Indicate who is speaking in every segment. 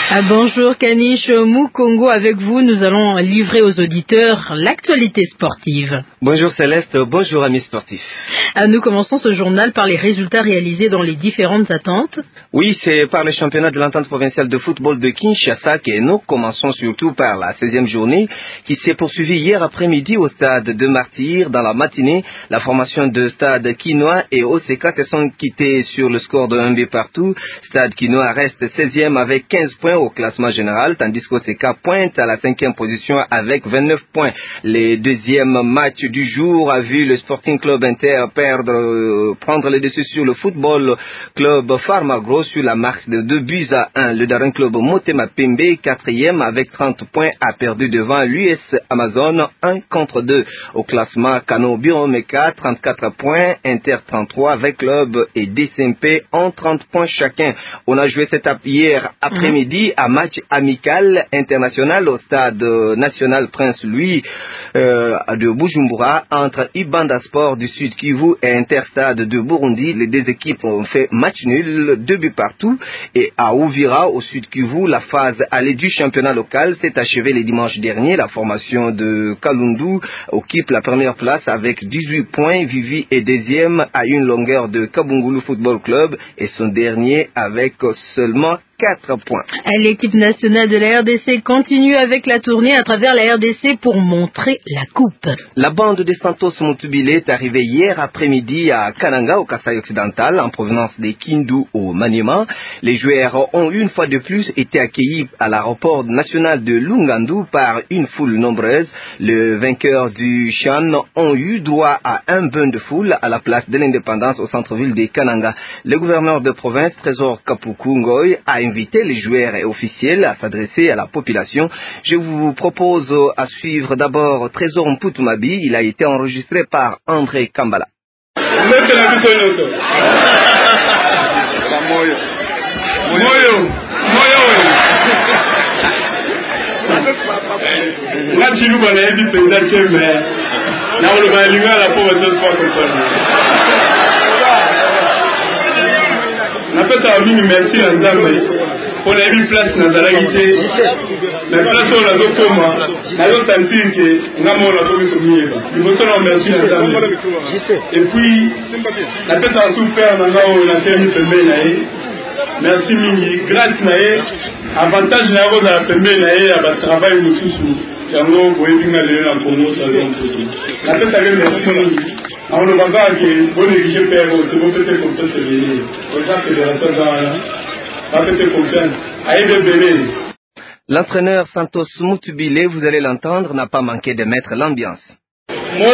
Speaker 1: Bonjour Kanish Mukongo, avec vous, nous allons livrer aux auditeurs l'actualité sportive.
Speaker 2: Bonjour Céleste, bonjour amis sportifs.
Speaker 1: Nous commençons ce journal par les résultats réalisés dans les différentes attentes.
Speaker 2: Oui, c'est par le championnat de l'entente provinciale de football de Kinshasa que nous commençons surtout par la 16e journée qui s'est poursuivie hier après-midi au stade de Martyr. Dans la matinée, la formation de Stade Quinoa et OCK se sont quittés sur le score de 1 but partout. Stade Quinoa reste 16e avec 15 points au classement général, tandis qu'OCK pointe à la 5e position avec 29 points. Le deuxième match du jour a vu le Sporting Club Inter prendre le dessus sur le Football Club Farmagro sur la marque de 2-1. Le Daring Club Motema Pembe, 4e avec 30 points, a perdu devant l'US Amazon 1-2. Au classement, Kano Biromeka, 34 points, Inter 33 avec Club et DCMP en 30 points chacun. On a joué hier après-midi à match amical international au stade national Prince Louis de Bujumbura entre Ibanda Sport du Sud Kivu et Interstade de Burundi. Les deux équipes ont fait match nul, 2 buts partout. Et à Uvira, au Sud Kivu, la phase allée du championnat local s'est achevée le dimanche dernier. La formation de Kalundu occupe la première place avec 18 points. Vivi est deuxième à une longueur de Kabungulu Football Club et son dernier avec seulement 4 points.
Speaker 1: L'équipe nationale de la RDC continue avec la tournée à travers la RDC pour montrer la coupe.
Speaker 2: La bande de Santos Mutubile est arrivée hier après-midi à Kananga, au Kasaï occidental, en provenance des Kindu au Maniema. Les joueurs ont une fois de plus été accueillis à l'aéroport national de Lungandu par une foule nombreuse. Le vainqueur du Chan ont eu droit à un bain de foule à la place de l'Indépendance au centre-ville de Kananga. Le gouverneur de province, Trésor Kapuku Ngoy, a invité les joueurs et officiels à s'adresser à la population. Je vous propose à suivre d'abord Trésor Mputumabi. Il a été enregistré par André Kambala.
Speaker 3: Merci à Ndame pour la vie place dans la qualité. La place où la zokoma, la zone sentir que n'amo la commis comme il est. Nous sommes merci à Ndame. Et puis la fête a tout faire dans la terme pembe nae. Merci mingi, grâce nae, avantage na ko na pembe nae à travail mususu. Yango boyinga le na Congo ça zone tout. La fête a merci mingi. On ne va pas que bon négligé père au tout peut-être comme ça c'est lié. Au cas que la chose va peut-être confiance. Aïe de bébé.
Speaker 2: L'entraîneur Santos Mutubile, vous allez l'entendre, n'a pas manqué de mettre l'ambiance.
Speaker 3: Moi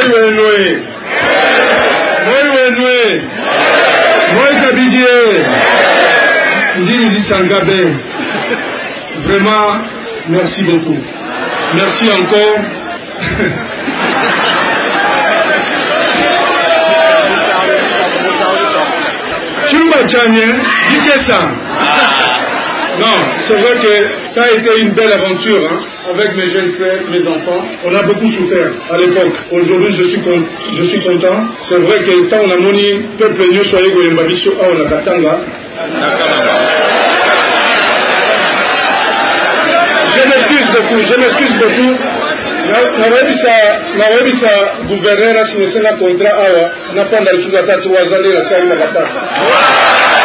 Speaker 3: vraiment, merci beaucoup. Merci encore. Non, c'est vrai que ça a été une belle aventure avec mes jeunes frères, mes enfants. On a beaucoup souffert à l'époque. Aujourd'hui, je suis content. C'est vrai que tant on a moni, peuple nous soyez goyembabiso à on a katanga. Je m'excuse beaucoup. Nawebisa gouverneur a signé un contrat awa na pendant les 3 ans de la salle de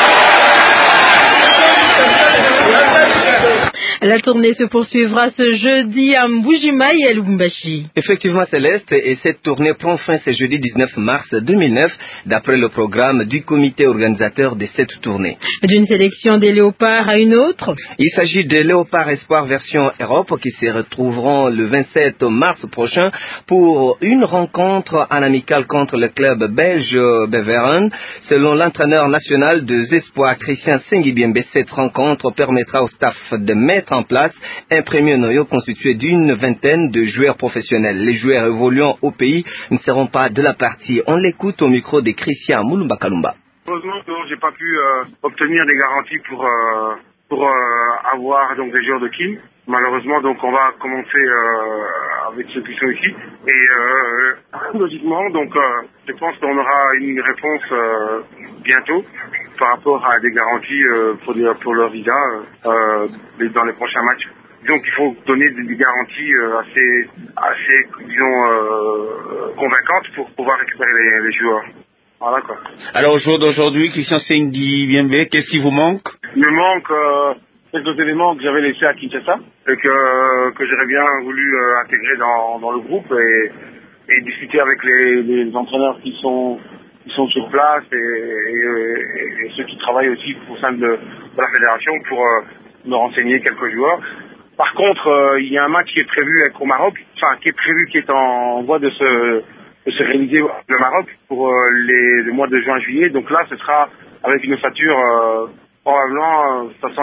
Speaker 1: La tournée se poursuivra ce jeudi à Mbujimaï et à Lubumbashi.
Speaker 2: Effectivement, Céleste, et cette tournée prend fin ce jeudi 19 mars 2009, d'après le programme du comité organisateur de cette tournée.
Speaker 1: D'une sélection des léopards à une autre.
Speaker 2: Il s'agit de Léopard Espoir version Europe qui se retrouveront le 27 mars prochain pour une rencontre en amicale contre le club belge Beveren. Selon l'entraîneur national des Espoirs, Christian Sengibiembe, cette rencontre permettra au staff de mettre en place un premier noyau constitué d'une vingtaine de joueurs professionnels. Les joueurs évoluant au pays ne seront pas de la partie. On l'écoute au micro de Christian Mulumba Kalumba.
Speaker 4: Heureusement, j'ai pas pu obtenir des garanties pour avoir donc des joueurs de Kim. Malheureusement, donc on va commencer avec ceux qui sont ici. Et logiquement, donc, je pense qu'on aura une réponse bientôt par rapport à des garanties pour leur visa dans les prochains matchs. Donc il faut donner des garanties assez disons, convaincantes pour pouvoir récupérer les joueurs. Voilà quoi.
Speaker 5: Alors au jour d'aujourd'hui, Christian Sendi Bienve, qu'est-ce qui vous manque?
Speaker 4: Il me manque quelques éléments que j'avais laissés à Kinshasa et que j'aurais bien voulu intégrer dans le groupe et discuter avec les entraîneurs qui sont sur place et ceux qui travaillent aussi au sein de la fédération pour me renseigner quelques joueurs. Par contre, il y a un match qui est prévu au Maroc, qui est en voie de se réaliser le Maroc pour le mois de juin-juillet. Donc là, ce sera avec une ossature probablement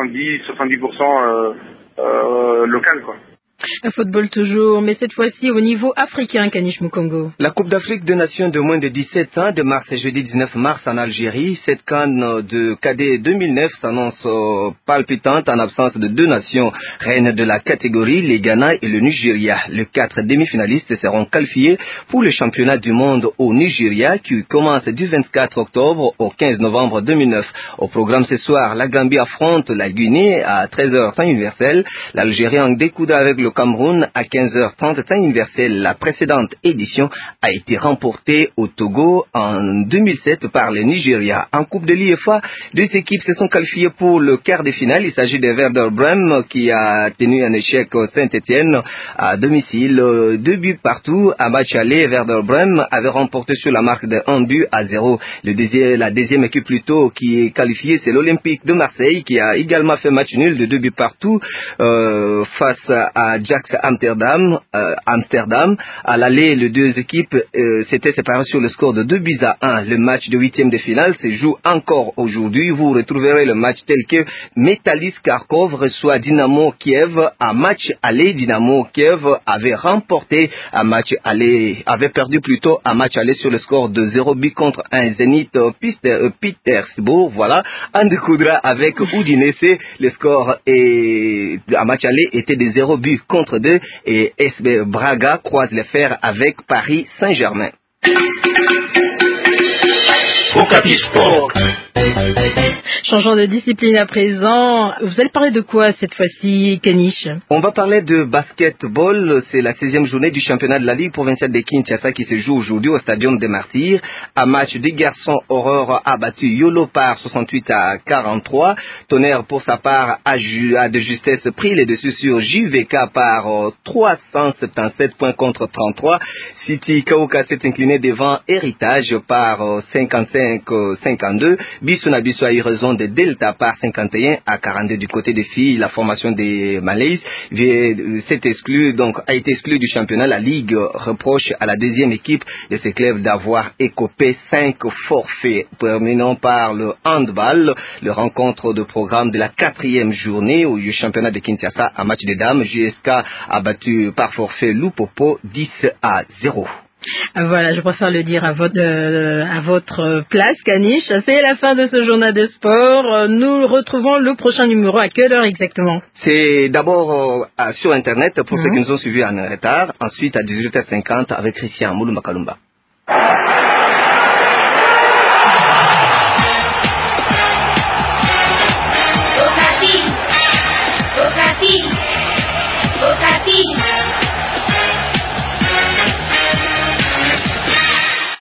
Speaker 4: 70% locale, quoi.
Speaker 1: Un football toujours, mais cette fois-ci au niveau africain, Kanish Mukongo.
Speaker 2: La Coupe d'Afrique de Nations de moins de 17 ans de mars et jeudi 19 mars en Algérie. Cette CAN de cadet 2009 s'annonce palpitante en absence de deux nations reines de la catégorie, les Ghana et le Nigeria. Les 4 demi-finalistes seront qualifiés pour le championnat du monde au Nigeria qui commence du 24 octobre au 15 novembre 2009. Au programme ce soir, la Gambie affronte la Guinée à 13h temps universel. L'Algérie en découdra avec le Cameroun à 15h30 temps universel. La précédente édition a été remportée au Togo en 2007 par le Nigeria. En Coupe de l'UEFA, 2 équipes se sont qualifiées pour le quart de finale. Il s'agit de Werder Bremen qui a tenu un échec Saint-Etienne à domicile. 2 buts partout à match aller. Werder Bremen avait remporté sur la marque de 1-0. La deuxième équipe plutôt qui est qualifiée, c'est l'Olympique de Marseille qui a également fait match nul de 2 buts partout face à Ajax Amsterdam. À l'aller, les 2 équipes s'étaient séparées sur le score de 2-1. Le match de 8e de finale se joue encore aujourd'hui. Vous retrouverez le match tel que Metalist Kharkov reçoit Dynamo Kiev. À match aller, Dynamo Kiev avait perdu plutôt un match aller sur le score de 0 contre un Zenit Petersburg. Voilà. En découdra avec Udinese. Le score à match aller était de 0 contre 2 et SB Braga croise les fers avec Paris Saint-Germain.
Speaker 5: Okapi Sport.
Speaker 1: Changeons de discipline à présent. Vous allez parler de quoi cette fois-ci, Kanish?
Speaker 2: On va parler de basketball. C'est la 16e journée du championnat de la Ligue provinciale de Kinshasa qui se joue aujourd'hui au Stadium des Martyrs. Un match des garçons, Aurore a battu Yolo par 68-43. Tonnerre, pour sa part, a de justesse pris les dessus sur JVK par 377 points contre 33. City Kauka s'est incliné devant Héritage par 55-52. Bissuna Bisso a eu raison de Delta par 51-42 du côté des filles. La formation des Malays a été exclue du championnat. La Ligue reproche à la deuxième équipe de ces clubs d'avoir écopé 5 forfaits. Terminons par le handball, le rencontre de programme de la 4e journée au championnat de Kinshasa. Un match de dames, JSK a battu par forfait Lupopo 10-0.
Speaker 1: Voilà, je préfère le dire à votre place, Kanish. C'est la fin de ce journal de sport. Nous retrouvons le prochain numéro à quelle heure exactement?
Speaker 2: C'est d'abord sur Internet pour ceux qui nous ont suivis en retard. Ensuite à 18h50 avec Christian Moulou Makalumba.